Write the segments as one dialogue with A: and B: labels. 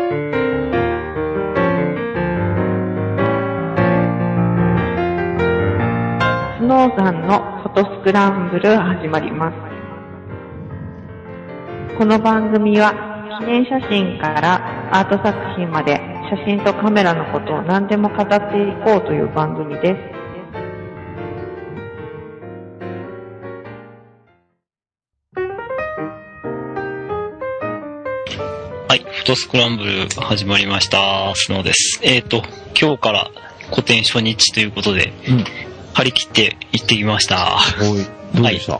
A: スノーさんのフォトスクランブル始まります。この番組は記念写真からアート作品まで写真とカメラのことを何でも語っていこうという番組です。
B: はい、フォトスクランブル始まりました。スノーです。今日から個展初日ということで、張り切って行ってきました。
C: どうでした？
B: はい、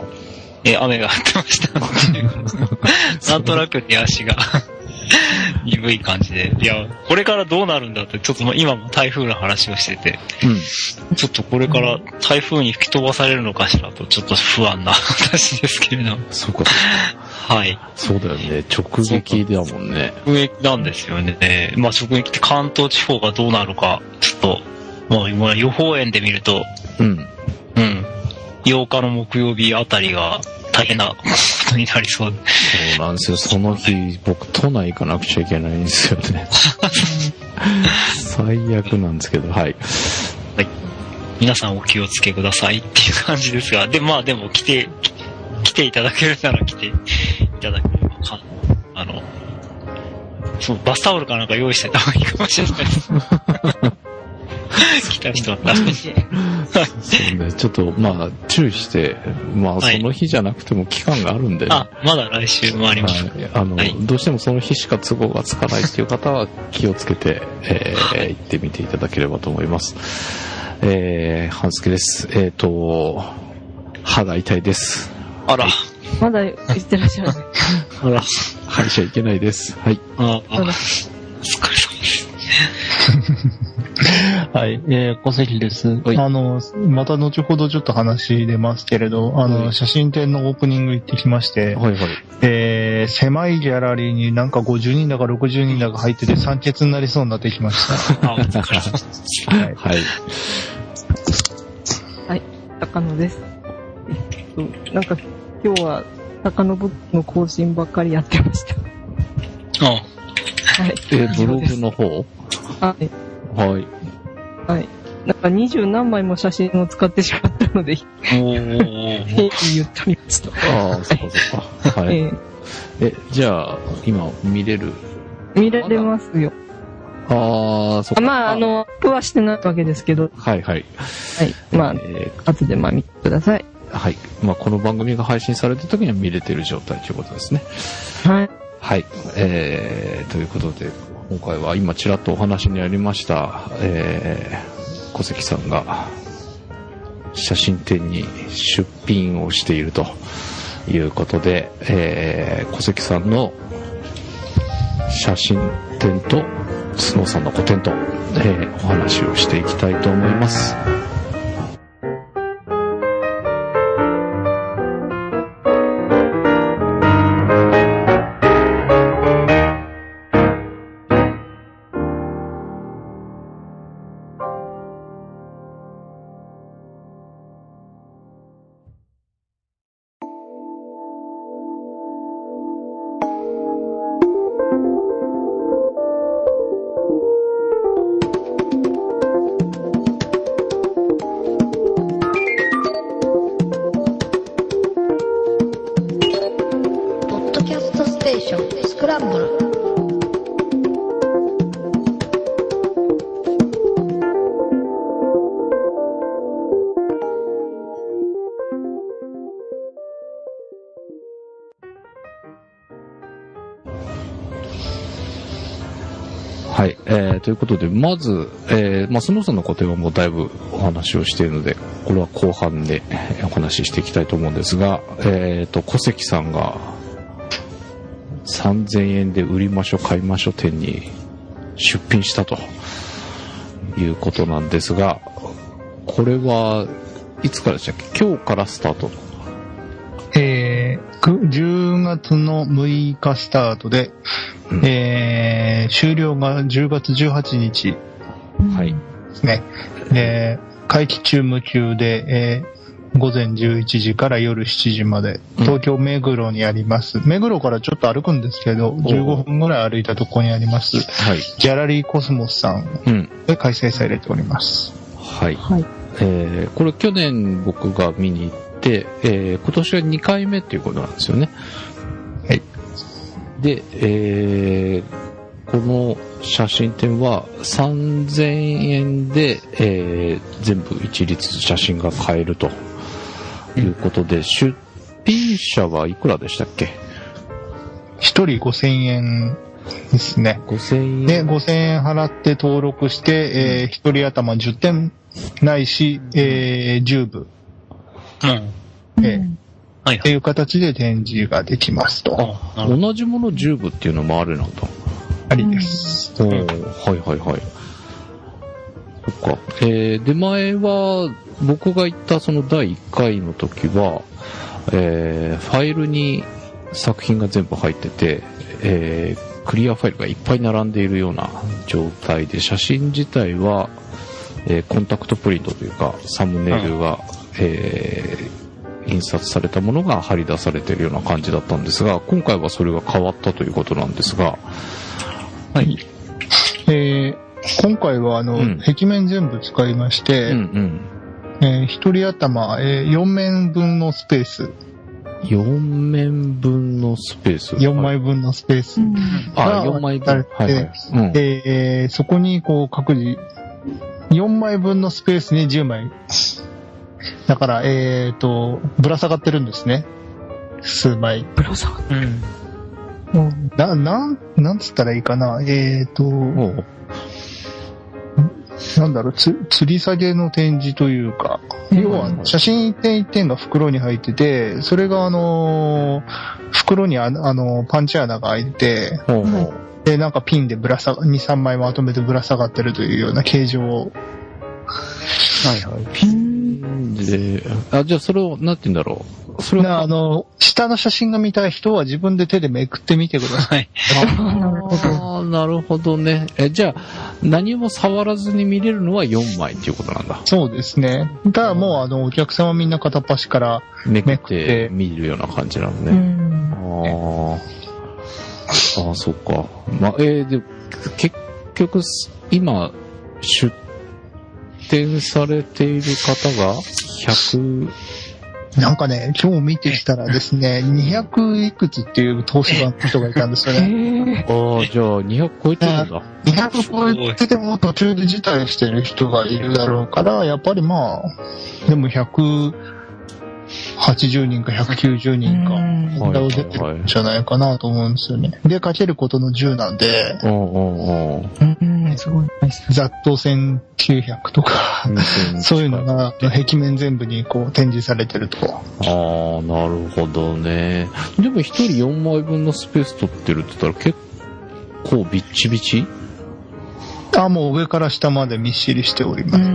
B: 雨が降ってました。なんとなく手足が鈍い感じで、いや、これからどうなるんだって、ちょっと今も台風の話をしてて、ちょっとこれから台風に吹き飛ばされるのかしらと、ちょっと不安な話ですけれども。
C: そうか。
B: はい。
C: そうだよね。直撃だもんね。
B: 直撃なんですよね。まあ直撃って関東地方がどうなるか、ちょっと、もう今予報円で見ると、8日の木曜日あたりが大変なことになりそうで。
C: そうなんですよ。その日、僕、都内行かなくちゃいけないんですよね。最悪なんですけど、はい。
B: はい。皆さんお気をつけくださいっていう感じですが、で、まあでも来ていただけるなら来ていただければそう、バスタオルかなんか用意してた方がいいかもしれないです。来た人は確かに。
C: そうね、ちょっと、まあ、注意して、まあ、その日じゃなくても期間があるんで、ね。
B: まだ来週もあります。
C: どうしてもその日しか都合がつかないっていう方は気をつけて、行ってみていただければと思います。半助です。歯が痛いです。
B: あら。
D: まだ言ってらっしゃる。
C: あら。歯医者行けないです。はい。
B: お疲れ様です。
E: はい、小関です。また後ほどちょっと話出ますけれど、写真展のオープニング行ってきまして、狭いギャラリーになんか50人だか60人だか入ってて酸欠になりそうになってきました。はい。
C: はい。
D: はい、高野です。なんか今日は高野ブックの更新ばっかりやってました。
B: はい。
C: ブログの方？
D: はい。
C: はい。
D: はい。なんか20何枚も写真を使ってしまったので、言っておりました。
C: ああ、そっかそっか。はい。じゃあ、今見れ
D: れますよ。
C: ああ、そっか。
D: まあ、アップはしてないわけですけど。
C: はいはい。
D: はい。まあ、後で見てください。
C: はい。まあ、この番組が配信された時には見れてる状態ということですね。
D: はい。
C: はい。ということで、今回は今ちらっとお話にありました、小関さんが写真展に出品をしているということで、小関さんの写真展とスノーさんの個展と、お話をしていきたいと思います。はい、ということで、まず、スノーさんの個展はもうだいぶお話をしているので、これは後半でお話ししていきたいと思うんですが、小関さんが3000円で売りましょ買いましょ展に出品したということなんですが、これはいつからでしたっけ？今日からスタート。
E: 10月の6日スタートで、終了が10月18日ですね。で、会期中無休で、 午前11時から夜7時まで、東京目黒にあります。目黒からちょっと歩くんですけど、15分ぐらい歩いたところにあります。はい。ギャラリーコスモスさんで開催されております。
C: はい。はい。これ去年僕が見に行って、今年は2回目っていうことなんですよね。はい。で、この写真展は3000円で、全部一律写真が買えるということで、出品者はいくらでしたっけ？
E: 一人5000円ですね。
C: 5000円。
E: で、5000円払って登録して、一人頭10点ないし、10部。はい。っていう形で展示ができますと。
C: 同じもの10部っていうのもあるなと。
E: ありです。
C: はいはいはい。そっか。で、前は、僕が行ったその第1回の時は、ファイルに作品が全部入ってて、クリアファイルがいっぱい並んでいるような状態で、写真自体は、コンタクトプリントというか、サムネイルが、印刷されたものが貼り出されているような感じだったんですが、今回はそれが変わったということなんですが、
E: はい。今回は壁面全部使いまして、一人頭、4面分のスペース。
C: 4面分のスペース
E: ?4 枚分のスペース。
C: 4枚分。
E: はい。そこにこう各自、4枚分のスペースに10枚。だから、ぶら下がってるんですね。数枚。
D: ぶら下がってる。
E: なんつったらいいかな。なんだろう、吊り下げの展示というか、要は写真一点一点が袋に入ってて、それが袋にパンチ穴が開いて、で、なんかピンで2、3枚まとめてぶら下がってるというような形状を。
C: はいはい。ピンで、じゃあそれを、なんて言うんだろう。それは
E: 下の写真が見たい人は自分で手でめくってみてください。
C: なるほどね。じゃあ、何も触らずに見れるのは4枚っていうことなんだ。
E: そうですね。ただもうお客様みんな片っ端から
C: めくって見るような感じなのね。ああ、そっか。まあ、で、結局、今、出展されている方が100、
E: なんかね、今日見てきたらですね、200いくつっていう投資番の人がいたんですよね。
C: ああ、じゃあ200超えてるんだ。
E: 200超えてても途中で辞退してる人がいるだろうから、やっぱりまあ、でも180人か190人か、出てるんじゃないかなと思うんですよね。で、かけることの10なんで、
D: すごい。
E: ざっと1900とか、そういうのが壁面全部にこう展示されてると。
C: ああ、なるほどね。でも一人4枚分のスペース取ってるって言ったら結構ビッチビチ？
E: もう上から下までみっしりしております。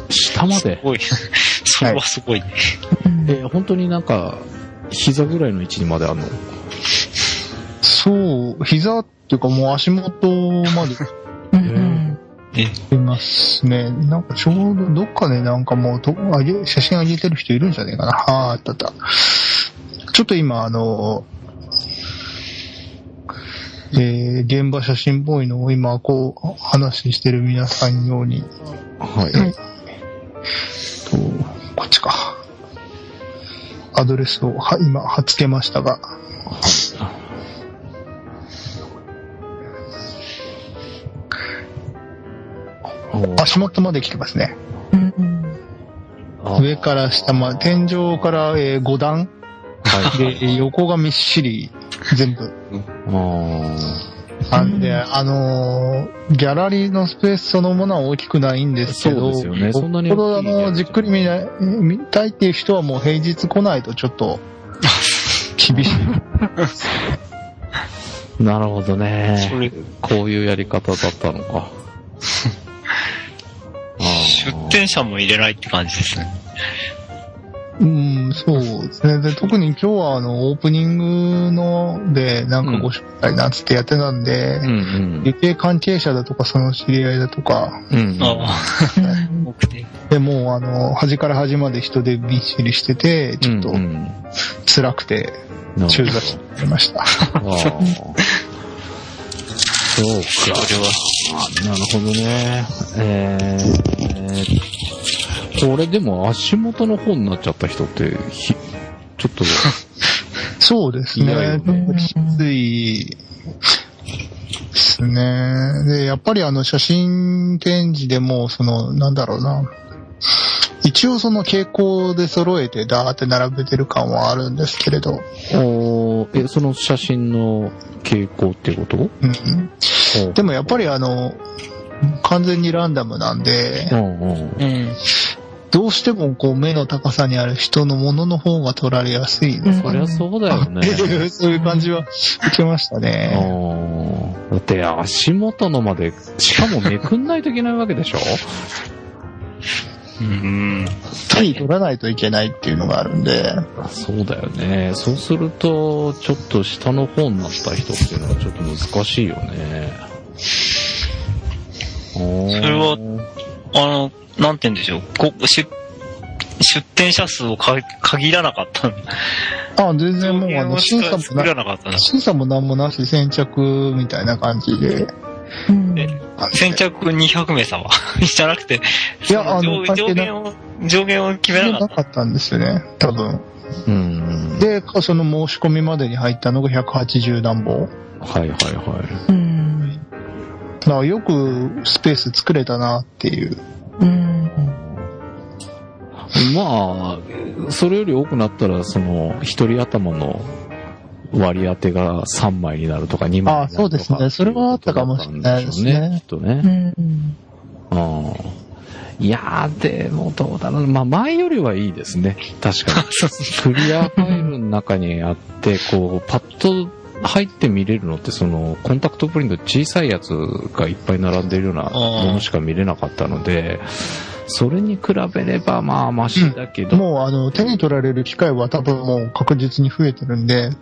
C: 下まで？
B: すごい。それはすごいね。
C: 本当になんか、膝ぐらいの位置にまであるの？
E: そう、膝っていうかもう足元まで。いますね。なんかちょうどどっかでなんかもう写真上げてる人いるんじゃねえかな。あった。ちょっと今現場写真っぽいのを今こう話してる皆さんように。はい。こっちか。アドレスを今貼っつけましたが。足元まで来てますね。上から下まで、天井から5段、で横がみっしり全部。なんで、ギャラリーのスペースそのものは大きくないんですけど、
C: そうですよね。そんなに
E: じっくり見たいっていう人はもう平日来ないとちょっと厳し
C: い。なるほどね。こういうやり方だったのか。
B: 出店者も入れないって感じですね。
E: そうですね。で、特に今日はオープニングので、なんかご紹介なんつってやってたんで、理系関係者だとか、その知り合いだとか、で、もう端から端まで人でびっしりしてて、ちょっと、辛くて、中座してました。そうか。
C: なるほどね。これでも足元の方になっちゃった人って、ちょっと。
E: そうですね。きついですね。で、やっぱり写真展示でも、なんだろうな。一応その傾向で揃えてダーって並べてる感はあるんですけれど。
C: その写真の傾向ってこと？
E: でもやっぱり完全にランダムなんで、どうしてもこう目の高さにある人のものの方が取られやすいです。
C: そりゃそうだよね。
E: そういう感じは受けましたね。
C: だって足元のまで、しかもめくんないといけないわけでしょ？
E: 手に取らないといけないっていうのがあるんで。
C: そうだよね。そうすると、ちょっと下の方になった人っていうのはちょっと難しいよね。
B: それは、なんて言うんでしょう。出展者数を限らなかった
E: 全然もう審査も何もなし、先着みたいな感じで。
B: 先着200名様じゃなくて、
E: いや、
B: 上限を決めなか
E: ったんですよね、多分。で、その申し込みまでに入ったのが180何本。
C: はい。だ
E: からよくスペース作れたなっていう。
C: まあ、それより多くなったら、一人頭の割り当てが3枚になるとか2枚になるとか。
E: そうですね。それはあったかもしれないですね。
C: きっとね。いやー、でもどうだろう。まあ、前よりはいいですね。確かに。クリアファイルの中にあって、こう、パッと入って見れるのって、コンタクトプリント小さいやつがいっぱい並んでるようなものしか見れなかったので、それに比べればまあマシだけど、
E: もう手に取られる機会は多分もう確実に増えてるんで、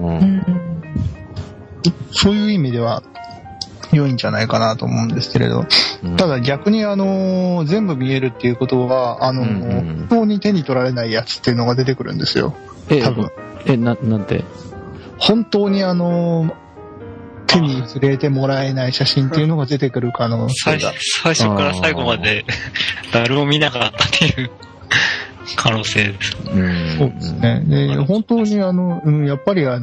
E: そういう意味では良いんじゃないかなと思うんですけれど、ただ逆に全部見えるっていうことは本当に手に取られないやつっていうのが出てくるんですよ。多分。
C: なんて？
E: 本当に手に触れてもらえない写真っていうのが出てくる可能性が。
B: 最初から最後まで誰も見なかったっていう可能性です。
E: そうですね。で、本当にやっぱり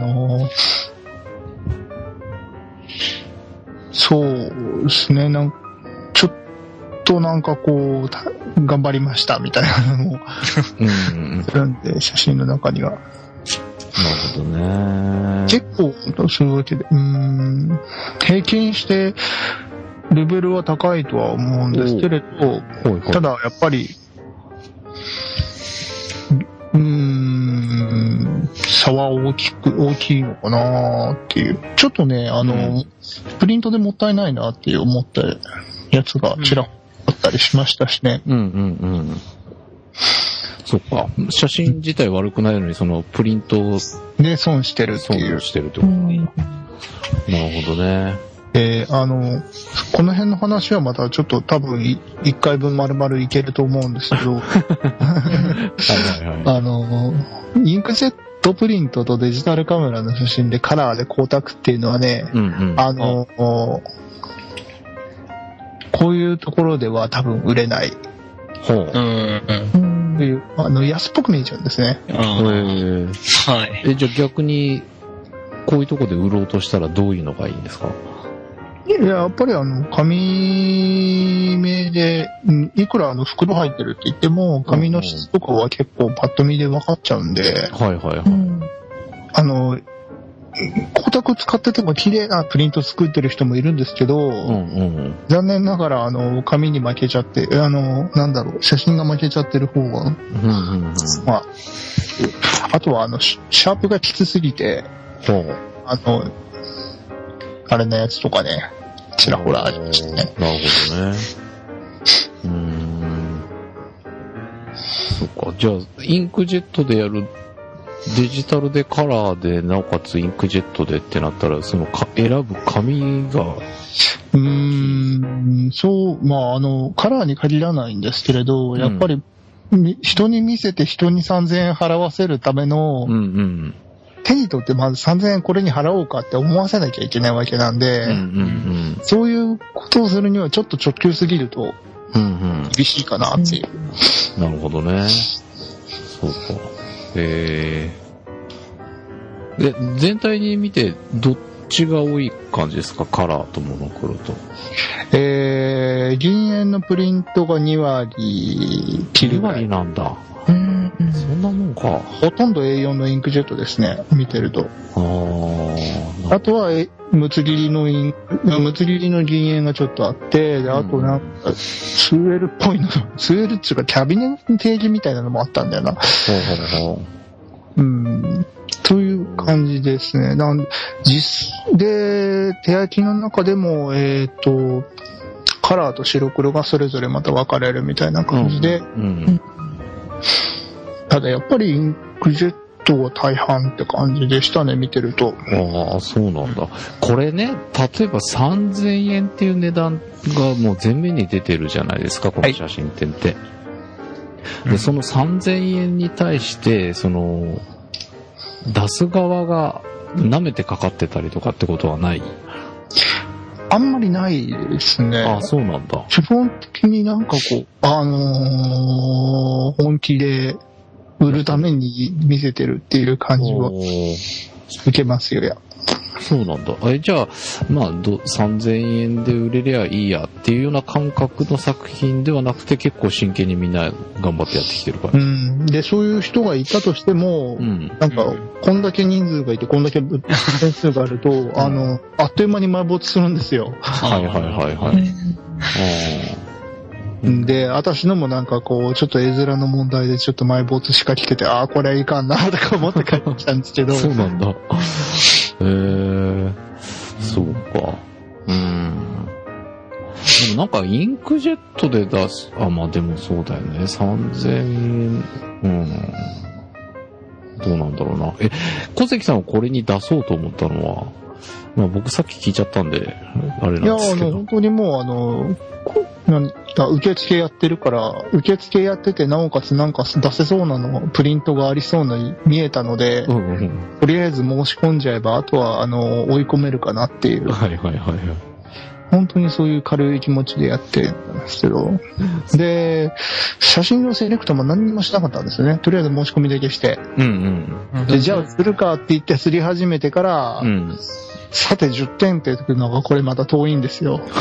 E: そうですね、ちょっとなんかこう、頑張りましたみたいなのもするんで、写真の中には。
C: なるほどね。
E: 結構、そういうわけで、平均してレベルは高いとは思うんですけれど、ただやっぱり、差は大きいのかなっていう。ちょっとね、プリントでもったいないなって思ったやつがちらほらあったりしましたしね。
C: そっか。写真自体悪くないのに、プリントを。
E: で、損してるっていう。
C: 損してるってことね。なるほどね。
E: この辺の話はまたちょっと多分1回分丸々いけると思うんですけど、インクジェットプリントとデジタルカメラの写真でカラーで光沢っていうのはね、こういうところでは多分売れない。安っぽく見えちゃうんですね。
B: はい。
C: じゃあ逆に、こういうところで売ろうとしたらどういうのがいいんですか？
E: やっぱり紙目で、いくら袋入ってるって言っても、紙の質とかは結構パッと見で分かっちゃうんで、光沢使ってても綺麗なプリント作ってる人もいるんですけど、残念ながら紙に負けちゃって、写真が負けちゃってる方が、あとはシャープがきつすぎて、あれのやつとかね、ちらほらありましたね。
C: なるほどね。 そうか。じゃあ、インクジェットでやる、デジタルでカラーで、なおかつインクジェットでってなったら、選ぶ紙が、
E: そう、まあ、カラーに限らないんですけれど、やっぱり、人に見せて人に3000円払わせるための、手に取ってまず3000円これに払おうかって思わせなきゃいけないわけなんで、そういうことをするにはちょっと直球すぎると、厳しいかなっていう。
C: なるほどね。そうか。で、全体に見て、どっちが多い感じですか？カラーとモノクロと。
E: 銀塩のプリントが2割切るぐらい。
C: 2割なんだ。そんなもんか。
E: ほとんど A4 のインクジェットですね、見てると。あとは、むつ切りの銀塩がちょっとあって、であとなんか、スウェルっぽいの、スウェルっていうかキャビネット定義みたいなのもあったんだよな。という感じですね。で、手焼きの中でも、カラーと白黒がそれぞれまた分かれるみたいな感じで、ただやっぱりインクジェットは大半って感じでしたね、見てると。
C: ああ、そうなんだ。これね、例えば3000円っていう値段がもう前面に出てるじゃないですか、この写真展って。で、その3000円に対して、出す側が舐めてかかってたりとかってことはない？
E: あんまりないですね。
C: ああ、そうなんだ。
E: 基本的になんかこう、本気で売るために見せてるっていう感じは受けますよ、
C: そうなんだ。じゃあ、まあ、3000円で売れりゃいいやっていうような感覚の作品ではなくて、結構真剣にみんな頑張ってやってきてるから。
E: で、そういう人がいたとしても、なんか、こんだけ人数がいて、こんだけ点数があると、あっという間に埋没するんですよ。で、私のもなんかこう、ちょっと絵面の問題でちょっと埋没しかけて、これはいかんな、とか思って帰ってきたんですけど。
C: そうなんだ。そうか。でもなんかインクジェットで出す、まあでもそうだよね。3000円、どうなんだろうな。小関さんはこれに出そうと思ったのは、まあ僕さっき聞いちゃったんで、あれなんですけど。
E: 本当にもう受付やってるから、受付やってて、なおかつなんか出せそうなの、プリントがありそうな見えたので、とりあえず申し込んじゃえば、あとは追い込めるかなっていう。本当にそういう軽い気持ちでやってるんですけど。で、写真のセレクトも何にもしなかったんですよね。とりあえず申し込みだけして。で、じゃあするかって言ってすり始めてから、さて10点っていうのがこれまた遠いんですよ。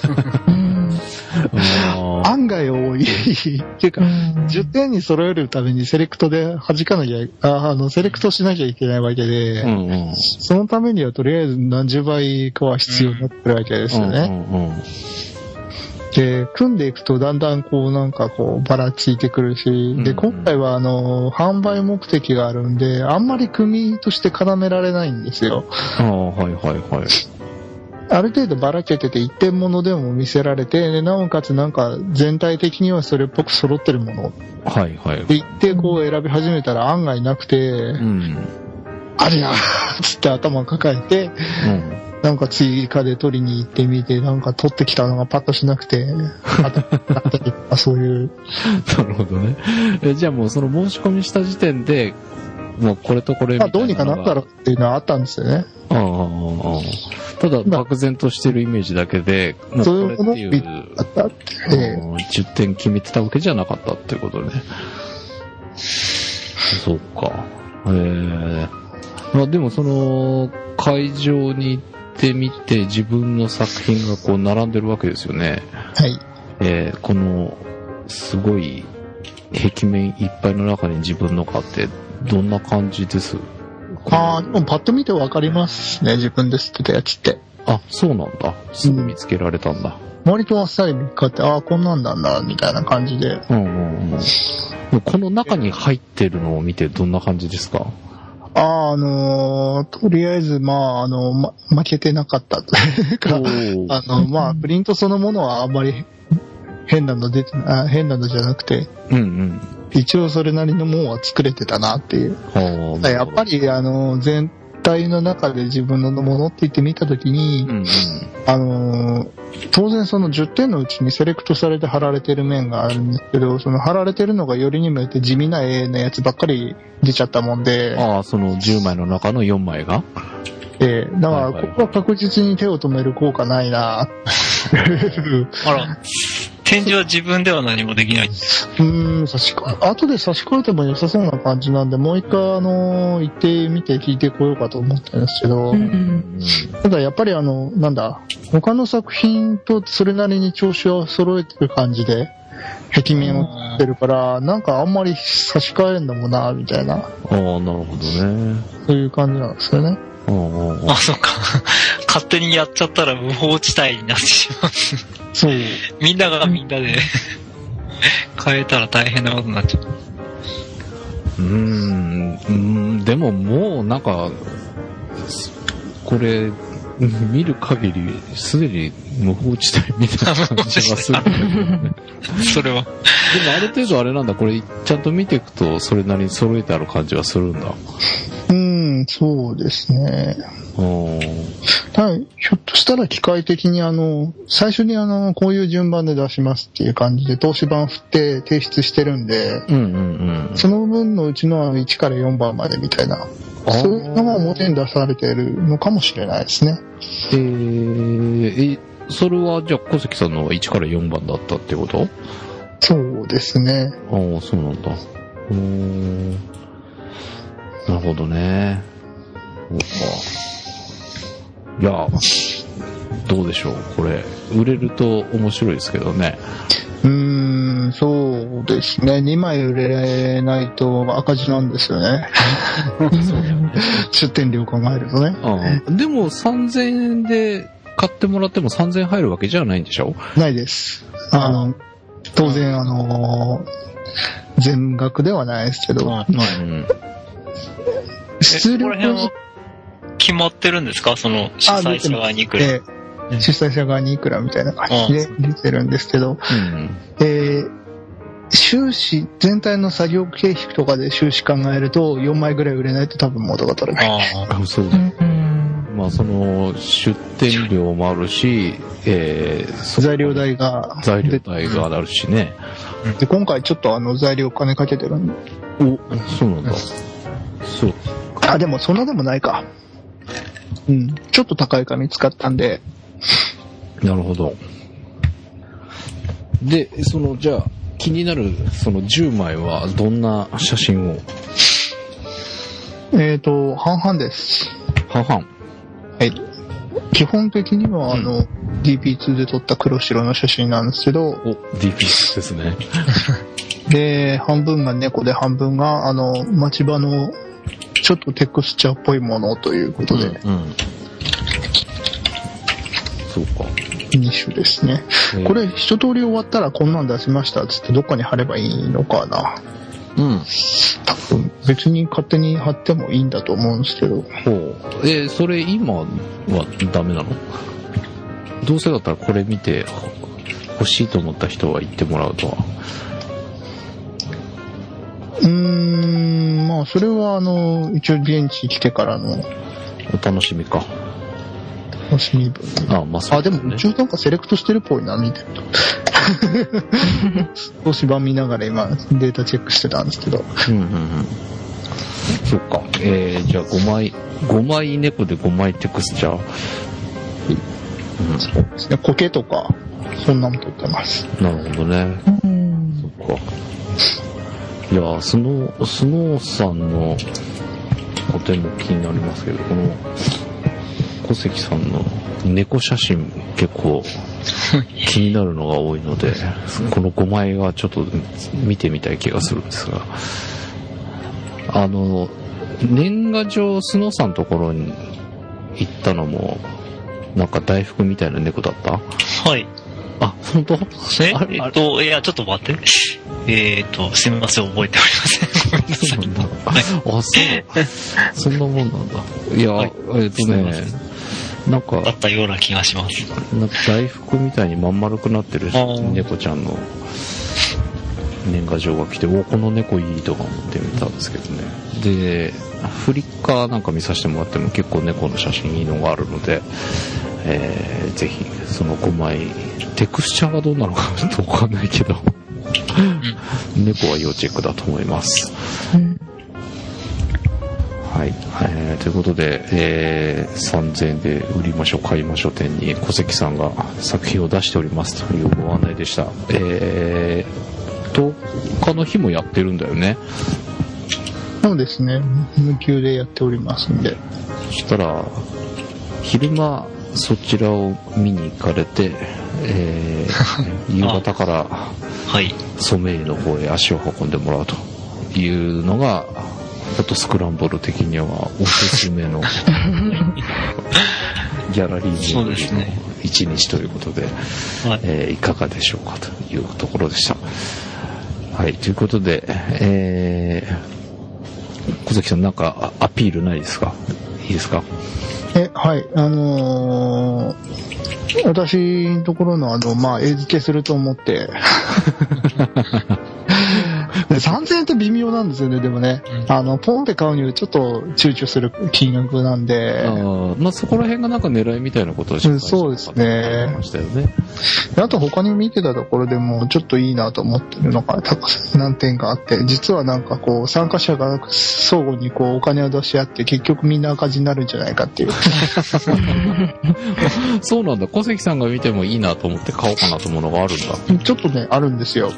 E: 案外多い。っていうか、10点に揃えるためにセレクトで弾かなきゃ、セレクトしなきゃいけないわけで、そのためにはとりあえず何十倍かは必要になってるわけですよね。で、組んでいくとだんだんこうなんかこうばらついてくるし、で、今回は販売目的があるんで、あんまり組として絡められないんですよ。ある程度ばらけてて一点物でも見せられて、でなおかつなんか全体的にはそれっぽく揃ってるもの。で言ってこう選び始めたら案外なくて、ありゃーつって頭抱えて、なんか追加で取りに行ってみて、なんか取ってきたのがパッとしなくて、そういう。
C: なるほどね。じゃあもうその申し込みした時点で、もうこれとこれみたいなのが。
E: どうにかなったらっていうのはあったんですよね。
C: ただ、漠然としてるイメージだけで、もうこれっていう、10点決めてたわけじゃなかったっていうことね。そうか。まあでもその、会場に行ってみて自分の作品がこう並んでるわけですよね。この、すごい、壁面いっぱいの中に自分のがあって、どんな感じです？
E: でもパッと見てわかりますね、自分で吸ってたやつって。
C: そうなんだ。すぐ見つけられたんだ。
E: 割とあっさり見つかって、こんなんなんだ、みたいな感じで。
C: この中に入ってるのを見てどんな感じですか？
E: とりあえず、負けてなかったというか、プリントそのものはあんまり変なのじゃなくて、 一応それなりのもんは作れてたなっていう。やっぱり全体の中で自分のものって言ってみたときに、当然その10点のうちにセレクトされて貼られてる面があるんですけど、その貼られてるのがよりにもよって地味な絵のやつばっかり出ちゃったもんで。
C: その10枚の中の4枚が
E: だからここは確実に手を止める効果ないな。
B: あら。展示は自分では何もできない。
E: 後で差し替えても良さそうな感じなんで、もう一回行ってみて聞いてこようかと思ったんですけど、ただやっぱり他の作品とそれなりに調子を揃えてる感じで、壁面を作ってるから、なんかあんまり差し替えるのもな、みたいな。
C: なるほどね。
E: そういう感じなんですよね。
B: そっか。勝手にやっちゃったら無法地帯になってしまう。
E: そう。
B: みんながみんなで変えたら大変なことになっちゃう。
C: でももうなんか、これ、見る限り、すでに無法地帯みたいな感じがする。
B: それは。でも
C: ある程度あれなんだ、これちゃんと見ていくと、それなりに揃えてある感じはするんだ。
E: そうですね。ただ、ひょっとしたら機械的に最初にこういう順番で出しますっていう感じで、通し版振って提出してるんで、その分のうちの1から4番までみたいな、そういうのが表に出されているのかもしれないですね。
C: それはじゃあ小関さんの1から4番だったってこと？
E: そうですね。
C: そうなんだ。なるほどね。いや、どうでしょう。これ、売れると面白いですけどね。
E: そうですね。2枚売れないと赤字なんですよね。出店料考えるとね。
C: でも3000円で買ってもらっても3000円入るわけじゃないんでしょ？
E: ないです。当然全額ではないですけど。
B: 出力は決まってるんですか？その主催者側にいくら。
E: 主催者側にいくらみたいな感じで出てるんですけど、収支、全体の作業経費とかで収支考えると4枚ぐらい売れないと多分元が取れない。
C: そう。その出店料もあるし、
E: 材料代が
C: あるしね。
E: で今回ちょっと材料金かけてるんで。
C: そうなんだ。そう。
E: でもそんなでもないか。ちょっと高い紙使ったんで。
C: なるほど。で、じゃあ、気になる、10枚はどんな写真を？
E: 半々です。
C: 半々？
E: はい。基本的には、DP2 で撮った黒白の写真なんですけど。
C: DP2 ですね。
E: で、半分が猫で半分が、町場の、ちょっとテクスチャーっぽいものということで。
C: そうか。
E: 2種ですね。これ一通り終わったらこんなん出しましたっつってどっかに貼ればいいのかな。多分別に勝手に貼ってもいいんだと思うんですけど。
C: それ今はダメなの？どうせだったらこれ見て欲しいと思った人は言ってもらうとは。
E: それは一応現地来てからの
C: お楽しみか。
E: 楽しみ分。でも一応なんかセレクトしてるっぽいな、見てると。少し版見ながら今データチェックしてたんですけど。
C: そっか。じゃあ5枚猫で5枚テクスチャー。
E: そうですね。苔とかそんなの撮ってます。
C: なるほどね。そっか。いや、スノーさんのとても気になりますけど、この小関さんの猫写真結構気になるのが多いので、この5枚はちょっと見てみたい気がするんですが、年賀状スノーさんのところに行ったのもなんか大福みたいな猫だった？
B: はい。
C: 本当？
B: いや、ちょっと待って。すみません、覚えておりません。ごめんなさい。
C: そんなもんなんだ。いや、なんか、
B: あったような気がします。
C: なんか大福みたいにまん丸くなってる猫ちゃんの年賀状が来て、この猫いいとか思ってみたんですけどね。で、フリッカーなんか見させてもらっても結構猫の写真いいのがあるので、ぜひその5枚、テクスチャーがどうなのかちょっとわかんないけど、猫は要チェックだと思います。はい、ということで、3000円で売りましょう買いましょう店に小関さんが作品を出しておりますというご案内でした。10日の日もやってるんだよね。
E: そうですね、無給でやっておりますんで。
C: そしたら昼間そちらを見に行かれて、夕方からソメイの方へ足を運んでもらうというのがフォトスクランブル的にはおすすめのギャラリー巡りの一日ということで、いかがでしょうかというところでした。はい、ということで、小関さんなんかアピールないですか？いいですか？
E: はい、私のところの絵付けすると思って3000円って微妙なんですよね。でもね、ポンって買うにはちょっと躊躇する金額なんで、
C: そこら辺がなんか狙いみたいなことを
E: そうですね。
C: ましたよね。
E: あと他に見てたところでもちょっといいなと思ってるのが何点かあって、実はなんか参加者が相互にお金を出し合って結局みんな赤字になるんじゃないかっていう
C: そうなんだ。小関さんが見てもいいなと思って買おうかなと思うのがあるんだ。
E: ちょっとね、あるんですよ。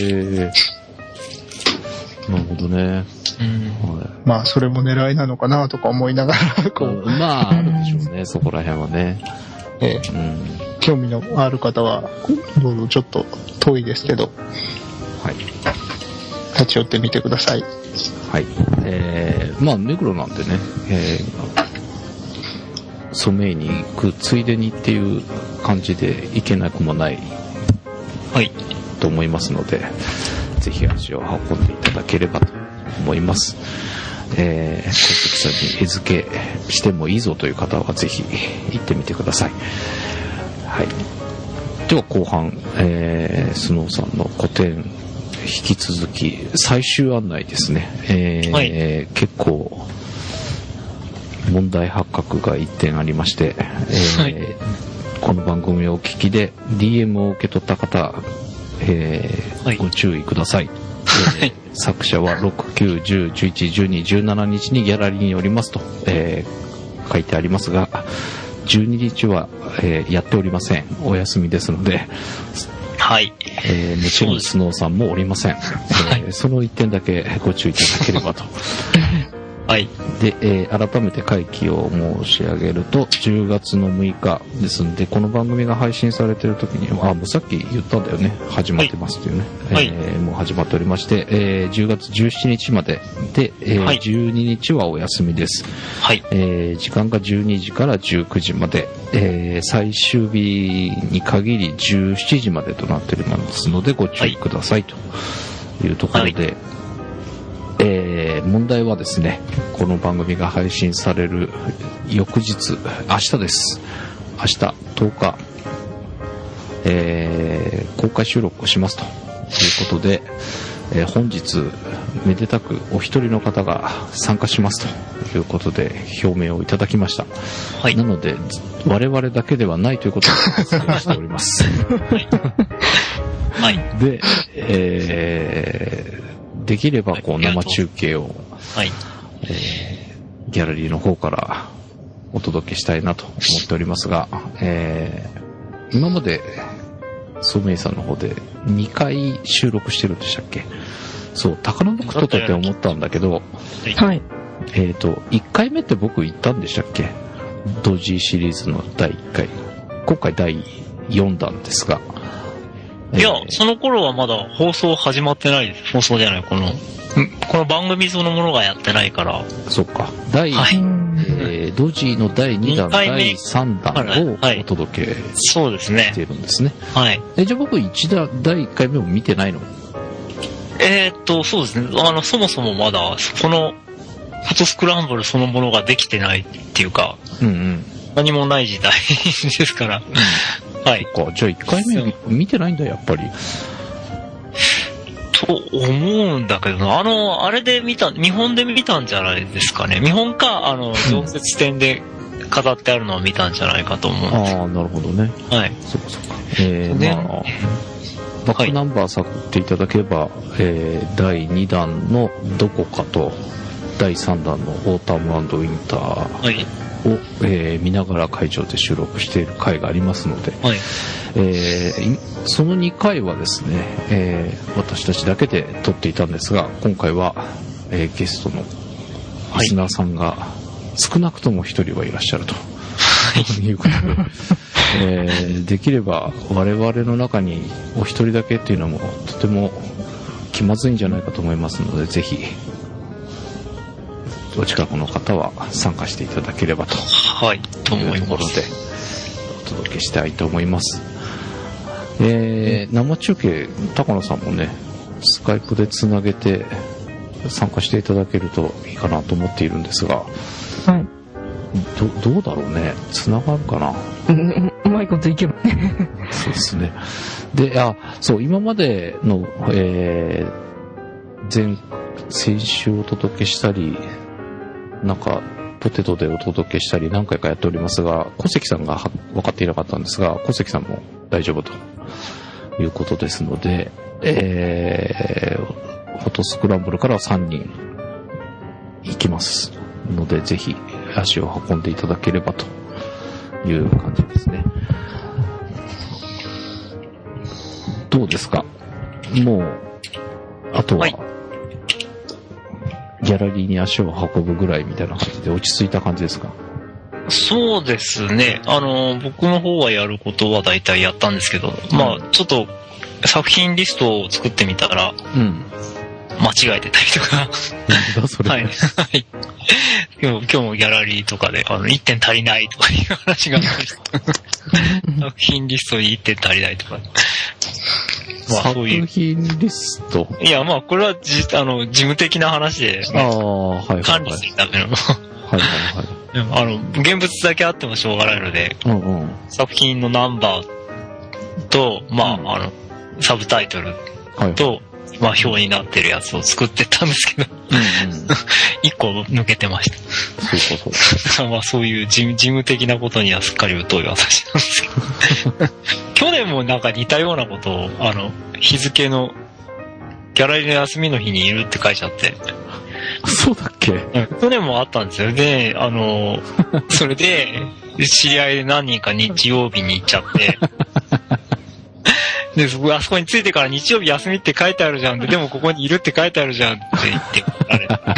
C: なるほどね。
E: それも狙いなのかなとか思いながら
C: あるでしょうね、そこら辺はね。
E: 興味のある方はどうぞ、ちょっと遠いですけど、立ち寄ってみてください。
C: はい。目黒なんでね、ソメイに行くついでにっていう感じで行けなくもないと思いますので、ぜひ足を運んでいただければと思います。小関さんに絵付けしてもいいぞという方はぜひ行ってみてください。はい。では後半、スノーさんの個展引き続き最終案内ですね。結構問題発覚が1点ありまして、この番組をお聞きで DM を受け取った方、ご注意ください。作者は6、9、10、11、12、17日にギャラリーにおりますと、書いてありますが、12日は、やっておりません。お休みですので、もちろんスノーさんもおりません。その1点だけご注意いただければと。で、改めて会期を申し上げると、10月の6日ですんで、この番組が配信されている時には、もうさっき言ったんだよね、始まってますっていうね。もう始まっておりまして、10月17日までで、12日はお休みです。時間が12時から19時まで、最終日に限り17時までとなっておりますので、ご注意くださいというところで、問題はですね、この番組が配信される翌日、明日です。明日10日、公開収録をしますということで、本日めでたくお一人の方が参加しますということで表明をいただきました。なので我々だけではないということを説明しております。で、できれば生中継を、ギャラリーの方からお届けしたいなと思っておりますが、今までソメイさんの方で2回収録してるんでしたっけ？そう、高野僕とって思ったんだけど、1回目って僕言ったんでしたっけ？ドジーシリーズの第1回。今回第4弾ですが。
B: いや、その頃はまだ放送始まってないです。放送じゃない、この番組そのものがやってないから。
C: そっか。ドジーの第2弾、第3弾をお届けしているんですね。じゃあ僕第1回目も見てないの？
B: そうですね。そもそもまだ、この、フォトスクランブルそのものができてないっていうか、何もない時代ですから。
C: じゃあ1回目見てないんだ、やっぱり。
B: 当と思うんだけど、あれで日本で見たんじゃないですかね。見本か、常設展で飾ってあるのを見たんじゃないかと思うんです。
C: ああ、なるほどね。
B: はい。
C: そうかそうか。バックナンバー探っていただければ、第2弾のどこかと、第3弾のオータム&ウィンターを、見ながら会場で収録している回がありますので、
B: はい。
C: その2回はですね、私たちだけで撮っていたんですが、今回は、ゲストのリスナーさんが少なくとも1人はいらっしゃると、いうことで、できれば我々の中にお一人だけっていうのもとても気まずいんじゃないかと思いますので、ぜひお近くの方は参加していただければと、
B: はい、と思います。
C: いうところでお届けしたいと思います。生中継、高野さんもね、スカイプでつなげて参加していただけるといいかなと思っているんですが、
D: はい。
C: どうだろうね、つながるかな。
D: うまいこといけばね。
C: そうですね。で、そう、今までの、先週お届けしたり、なんか、ポテトでお届けしたり何回かやっておりますが、小関さんが分かっていなかったんですが、小関さんも大丈夫ということですので、フォトスクランブルからは3人行きますので、ぜひ足を運んでいただければという感じですね。どうですか？もう、あとは、ギャラリーに足を運ぶぐらいみたいな感じで落ち着いた感じですか？
B: そうですね。僕の方はやることは大体やったんですけど、まあ、ちょっと作品リストを作ってみたら、間違えてたりとか。
C: なんだそれ。
B: はい。今日もギャラリーとかで、1点足りないとかいう話がありました。作品リストに1点足りないとか。まあ、そういう。
C: 作品リスト？
B: いや、まあ、これは事務的な話で、
C: はい、
B: 管理するための。
C: はいはいはい。
B: 現物だけあってもしょうがないので、作品のナンバーと、まあ、サブタイトルと、まあ、表になってるやつを作ってたんですけど、一個抜けてました。そうまあ、そういう事務的なことにはすっかり疎い私なんですけど。去年もなんか似たようなことを、日付の、ギャラリーの休みの日にいるって書いちゃって。
C: そうだっけ？
B: 去年もあったんですよ。で、それで、知り合いで何人か日曜日に行っちゃって、で、あそこに着いてから日曜日休みって書いてあるじゃん。でもここにいるって書いてあるじゃんって言ってられた。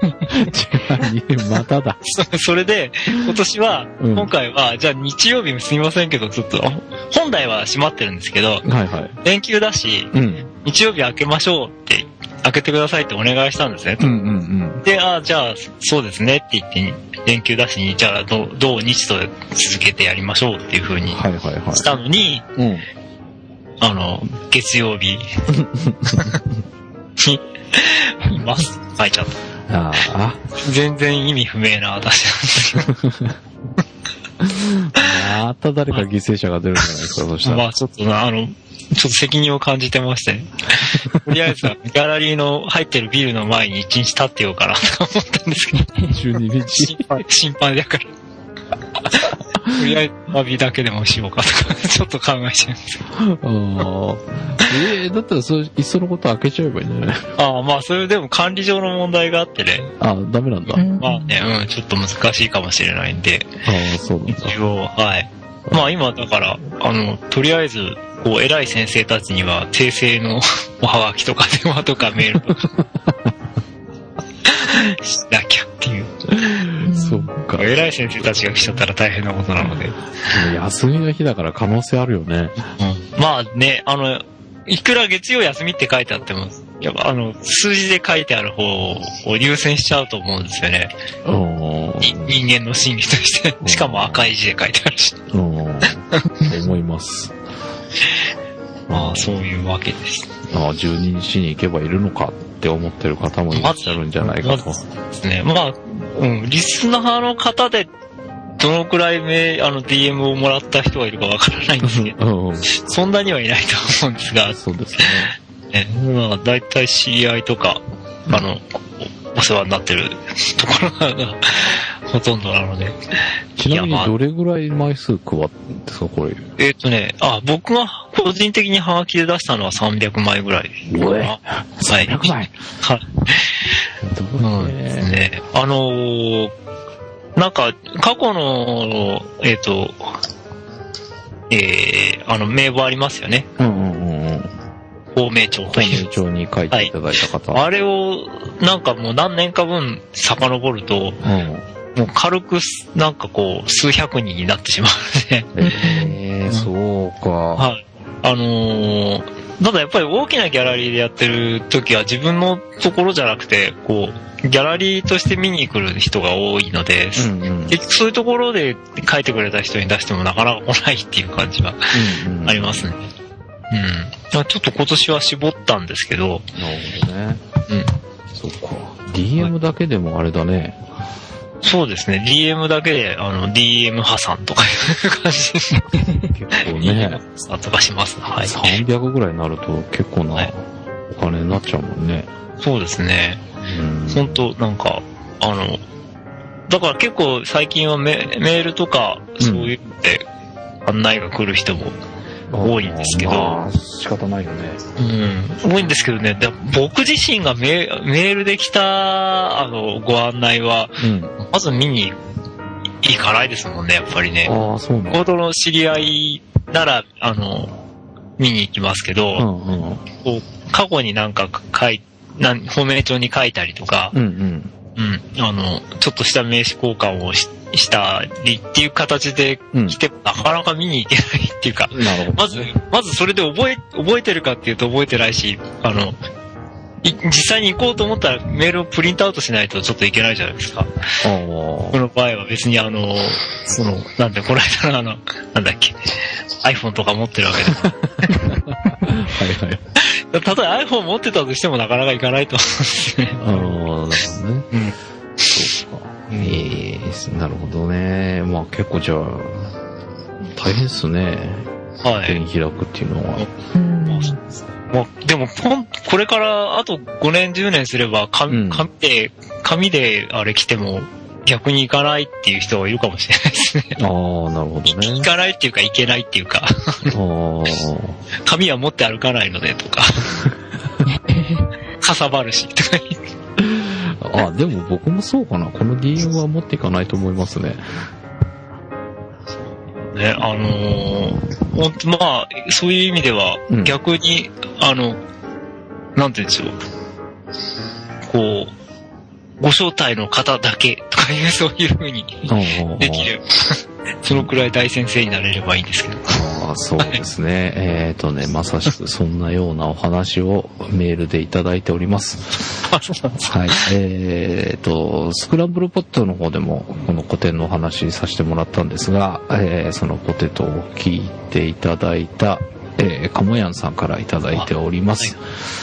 C: まただ。
B: それで、今回は、じゃあ日曜日すみませんけど、ちょっと、本来は閉まってるんですけど、連休だし、日曜日開けましょうって、開けてくださいってお願いしたんですね。で、じゃあ、そうですねって言って、連休だし、じゃあ、土日と続けてやりましょうっていう風にしたのに、月曜日にいます書いちゃった。全然意味不明な私なんですけど。
C: また誰か犠牲者が出るんじゃないですか、そしたら。
B: まあちょっとちょっと責任を感じてまして、とりあえずギャラリーの入ってるビルの前に1日立ってようかなと思ったんですけど。
C: 12日
B: 心配だから。とりあえず詫びだけでもしようかとか、ちょっと考えちゃうんですけど。
C: だったらいっそのこと開けちゃえばいいんじゃない？
B: まあそれでも管理上の問題があってね。
C: ダメなんだ。
B: まあね、ちょっと難しいかもしれないんで。
C: そうなんだ。
B: 一応、はい。まあ今だから、とりあえず、偉い先生たちには訂正のおはがきとか電話とかメールとかしなきゃっていう。
C: そっか。
B: 偉い先生たちが来ちゃったら大変なことなので。
C: 休みの日だから可能性あるよね。
B: まあね、いくら月曜休みって書いてあっても、やっぱ数字で書いてある方を優先しちゃうと思うんですよね。人間の心理として。しかも赤い字で書いてあるし。
C: 思います。
B: まあ、そういうわけです。
C: 12日に行けばいるのかって思ってる方もいらっしゃるんじゃないかと。
B: ですね。まあ、リスナーの方で、どのくらいDM をもらった人がいるかわからないんですけど、そんなにはいないと思うんですが、
C: そうですね。
B: まあ、だいたい知り合いとか、お世話になってるところがほとんどなので。
C: ちなみにどれぐらい枚数配ったんですか、これ。
B: 僕が個人的にハガキで出したのは300枚ぐらい。
C: 300枚
B: はい。ですね。なんか、過去の、名簿ありますよね。芳名帳という。
C: 芳名帳に書いていただいた方。
B: あれを、なんかもう何年か分遡ると、もう軽く、なんかこう、数百人になってしまうね。
C: そうか。
B: はい。ただやっぱり大きなギャラリーでやってる時は自分のところじゃなくて、こう、ギャラリーとして見に来る人が多いので、そういうところで書いてくれた人に出してもなかなか来ないっていう感じはありますね。ちょっと今年は絞ったんですけど。なる
C: ほどね。そっか。DM だけでもあれだね。
B: そうですね。DM だけで、DM 破産とかいう感じです。
C: 結構ね。
B: 破産とかします。はい。
C: 300ぐらいになると結構なお金になっちゃうもんね。
B: そうですね。本当なんか、だから結構最近はメールとか、そういうので案内が来る人も多いんですけど。
C: 仕方ないよね。
B: 多いんですけどね、僕自身がメールで来た、ご案内は、まず見に行かないですもんね、やっぱりね。
C: そうなんだ。
B: ほどの知り合いなら、見に行きますけど、こう過去になんか芳名帳に書いたりとか、ちょっとした名刺交換をしたりっていう形で来て、なかなか見に行けないっていうか、まずそれで覚えてるかっていうと覚えてないし、実際に行こうと思ったらメールをプリントアウトしないとちょっといけないじゃないですか。この場合は別になんで、この間のなんだっけ、iPhone とか持ってるわけで。はいはい。たとえ iPhone 持ってたとしてもなかなかいかないと思うんですね。
C: なるほどね。そうか。なるほどね。まあ結構じゃあ、大変っすね。
B: はい。
C: 手に開くっていうのは。
B: でも、これからあと5年10年すれば、紙であれ来ても逆に行かないっていう人がいるかもしれないですね。
C: なるほどね。
B: 行かないっていうか行けないっていうか。紙は持って歩かないのでとか。かさばるしとか言って。
C: でも僕もそうかな。この DM は持っていかないと思いますね。
B: ね、まあ、そういう意味では、逆に、なんて言うんでしょう。こう、ご招待の方だけとかいう、そういう風にできる。そのくらい大先生になれればいいんですけど。
C: そうですね。まさしくそんなようなお話をメールでいただいております。はい。スクランブルポテトの方でもこの個展のお話させてもらったんですが、そのポテトを聞いていただいた、かもやんさんからいただいております。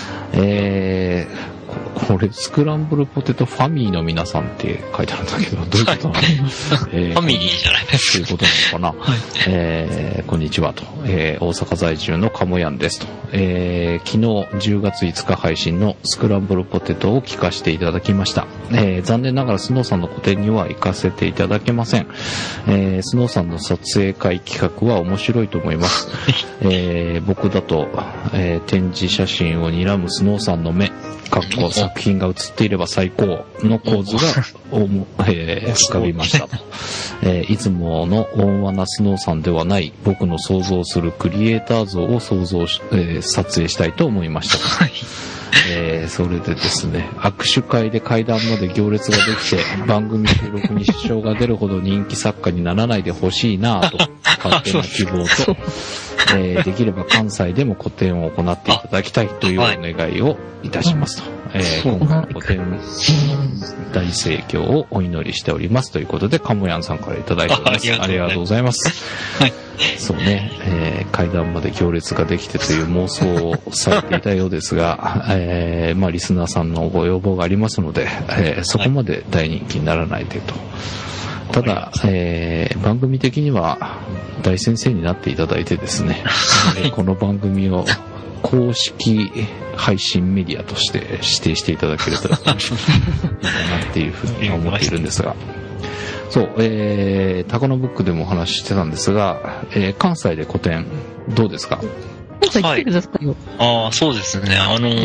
C: これ、スクランブルポテトファミリーの皆さんって書いてあるんだけど、どういうことなの？
B: ファミリーじゃないです
C: か。そういうことなのかな。こんにちはと。大阪在住のかもやんですと。昨日10月5日配信のスクランブルポテトを聞かせていただきました。残念ながらスノーさんの個展には行かせていただけません。スノーさんの撮影会企画は面白いと思います。僕だと、展示写真を睨むスノーさんの目、作品が写っていれば最高の構図が浮かびました。いつもの温和なスノーさんではない僕の想像するクリエイター像を撮影したいと思いました。それでですね、握手会で階段まで行列ができて番組収録に支障が出るほど人気作家にならないでほしいなぁと勝手な希望と、できれば関西でも個展を行っていただきたいというお願いをいたしますと。今回の個展大盛況をお祈りしておりますということで、かもやんさんからいただいております。ありがとうございます。はい。そうね、階段まで行列ができてという妄想をされていたようですが、まあリスナーさんのご要望がありますので、そこまで大人気にならないでと。ただ、番組的には大先生になっていただいてですね、この番組を公式配信メディアとして指定していただければいいかなっていうふうに思っているんですが。そう、タカノブックでもお話ししてたんですが、関西で個展、どうですか？
D: 関西来てくださいよ。
B: ああ、そうですね。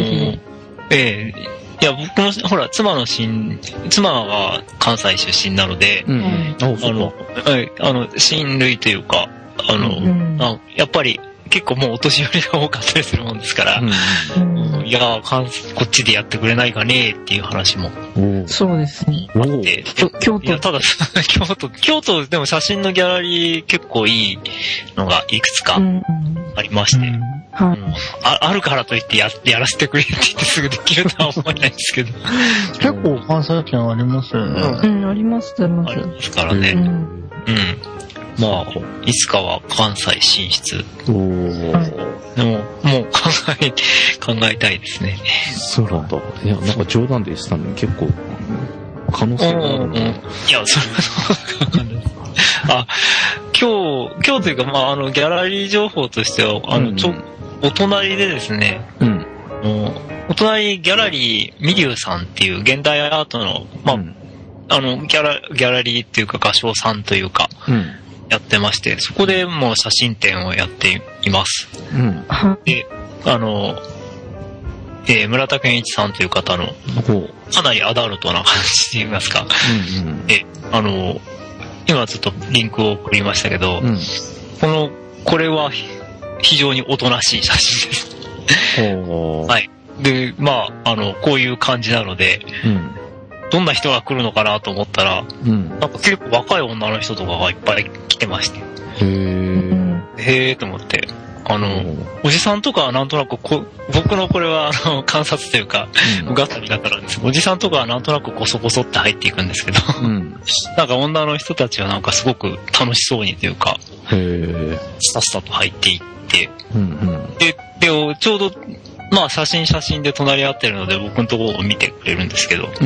B: いや、僕の、ほら、妻が関西出身なので、親類というか、やっぱり結構もうお年寄りが多かったりするもんですから、いや、こっちでやってくれないかねっていう話も。
D: そうですね。
B: 京都。いや、ただ、京都でも写真のギャラリー結構いいのがいくつかありまして、あるからといってやらせてくれって言ってすぐできるとは思えないんですけど。
E: 結構関西圏ありますよね。
D: あります
B: ありますからね。まあ、いつかは関西進出。でも、もう考えたいですね。
C: そうなんだ。いや、なんか冗談で言ってたのに結構、可能性があるの。い
B: や、それはわかんないです。今日というか、まあ、ギャラリー情報としては、お隣でですね、お隣ギャラリーミリュウさんっていう現代アートの、まあ、ギャラリーっていうか画商さんというか、やってまして、そこでもう写真展をやっています。で、村田健一さんという方の、かなりアダルトな感じと言いますか、今ちょっとリンクを送りましたけど、これは非常におとなしい写真です。はい。で、まあ、こういう感じなので、どんな人が来るのかなと思ったら、なんか結構若い女の人とかがいっぱい来てまして。へーと思って。おじさんとかはなんとなく僕のこれは観察というか、ガタリだからです。おじさんとかはなんとなくコソコソって入っていくんですけど、なんか女の人たちはなんかすごく楽しそうにというか、スタスタと入っていって、で、ちょうど、まあ写真で隣り合ってるので僕のところを見てくれるんですけど、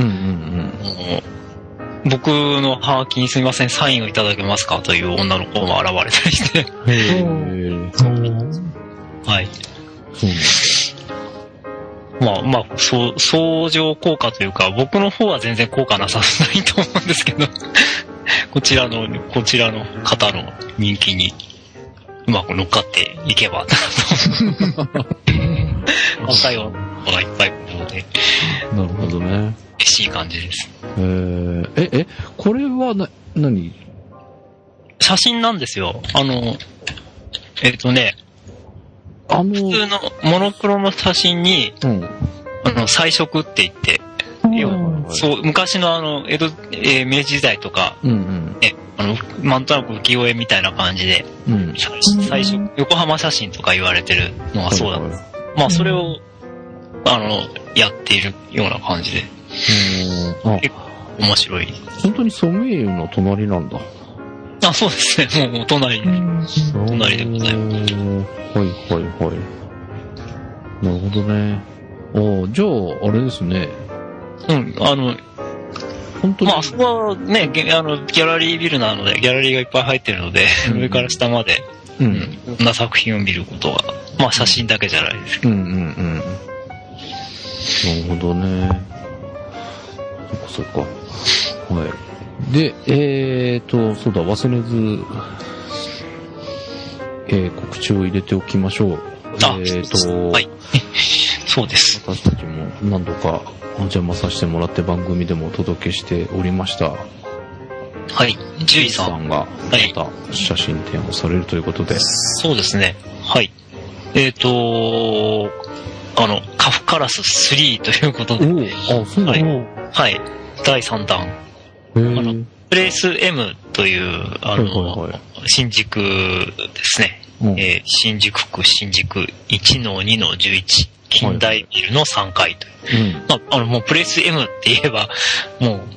B: 僕のハガキにすみません、サインをいただけますかという女の子が現れたりして。はい。まあ、相乗効果というか、僕の方は全然効果なさないと思うんですけど、こちらの方の人気にうまく乗っかっていけばなと。若い女がいっぱい来るので。
C: なるほどね。
B: 嬉しい感じです。
C: これは何？
B: 写真なんですよ。普通のモノクロの写真に、彩色って言って、そう、昔の明治時代とか、なんとなく浮世絵みたいな感じで、彩色、横浜写真とか言われてるのがそうだった。まあ、それを、やっているような感じで。結構面白い。
C: 本当にソメイユの隣なんだ。
B: そうですね。もう隣でございます。
C: はい。なるほどね。じゃあ、あれですね。本当に。まあ、あそこはね、ギ
B: ャラリービルなので、ギャラリーがいっぱい入ってるので、上から下まで、いろんな作品を見ることが、まあ、写真だけじゃないですけど。なる
C: ほどね。そっか。はい。で、そうだ、忘れず、告知を入れておきましょう。
B: はい。そうです。
C: 私たちも何度かお邪魔させてもらって番組でもお届けしておりました。
B: はい。獣医さん
C: がまた写真展をされるということです。
B: そうですね。はい。カフカラス3ということで。
C: そうなの？
B: はい。第3弾。プレイス M という、新宿ですね。新宿区新宿 1-2-11 近代ビルの3階という。もうプレイス M って言えば、もう、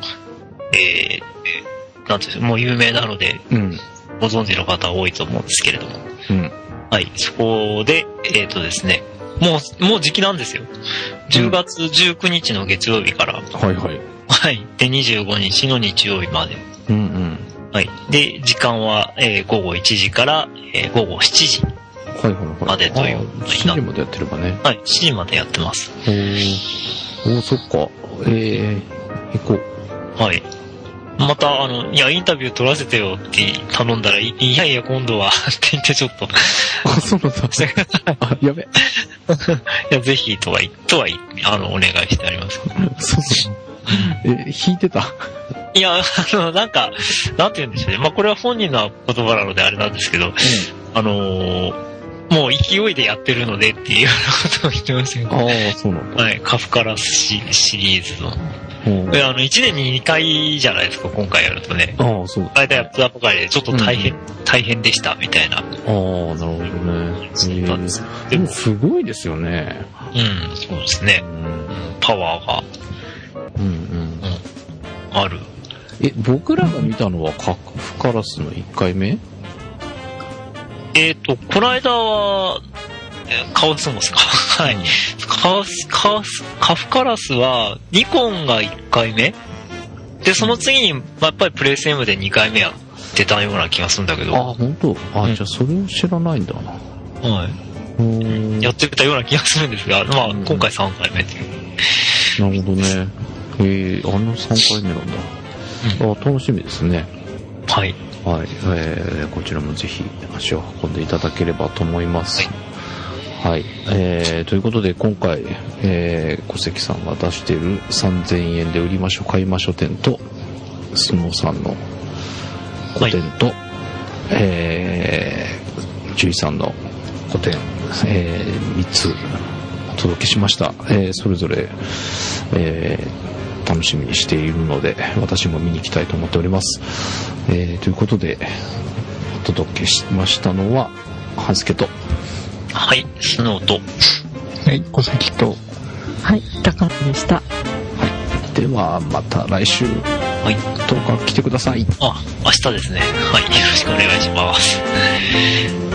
B: なんていうもう有名なので、ご存知の方多いと思うんですけれども。はい。そこで、ですね、もう時期なんですよ。10月19日の月曜日から。はい。で、25日の日曜日まで。はい。で、時間は、午後1時から、午後7時。 までという。
C: 7時までやってればね。
B: はい、7時までやってます。
C: そっか。行こう。
B: はい。また、いや、インタビュー取らせてよって頼んだら、いやいや、今度は、って言ってちょっと。
C: そうなんだ。やべ。
B: いや、ぜひ、お願いしてあります。
C: そうそう。弾いてた？
B: いや、なんか、なんて言うんでしょうね。まあ、これは本人の言葉なのであれなんですけど、もう勢いでやってるのでっていうようなことを言ってましたけど。
C: ああ、そうなんだ。
B: はい、カフカラスシリーズの。1年に2回じゃないですか、今回やるとね。
C: ああ、そう。
B: 大体やったばかりで、ちょっと大変でした、みたいな。ああ、
C: なるほどね。そうなんです。でも、すごいですよね。
B: そうですね。パワーが。ある。
C: 僕らが見たのはカフカラスの1回目？
B: この間は、カオスモスか。はい。カフカラスは、ニコンが1回目で、その次に、やっぱりプレイス M で2回目やってたような気がするんだけど。
C: あ、本当？じゃあそれを知らないんだな。
B: はい。やってたような気がするんですが、まあ、今回3回目っていう。
C: なるほどね。3回目なんだ。楽しみですね。
B: はい。
C: はい。こちらもぜひ足を運んでいただければと思います。はい。ということで、今回、小関さんが出している3000円で売りましょう、買いましょう店と、スノーさんの5点と、ジュイさんの5点、3つお届けしました。それぞれ、楽しみにしているので、私も見に行きたいと思っております。ということで、お届けしましたのは、ハンスケと、
B: はい、スノーと、
E: はい、小関と、
D: はい、高野でした。
C: はい、ではまた来週、
B: はい、
C: 10日来てください。
B: 明日ですね。はい、よろしくお願いします。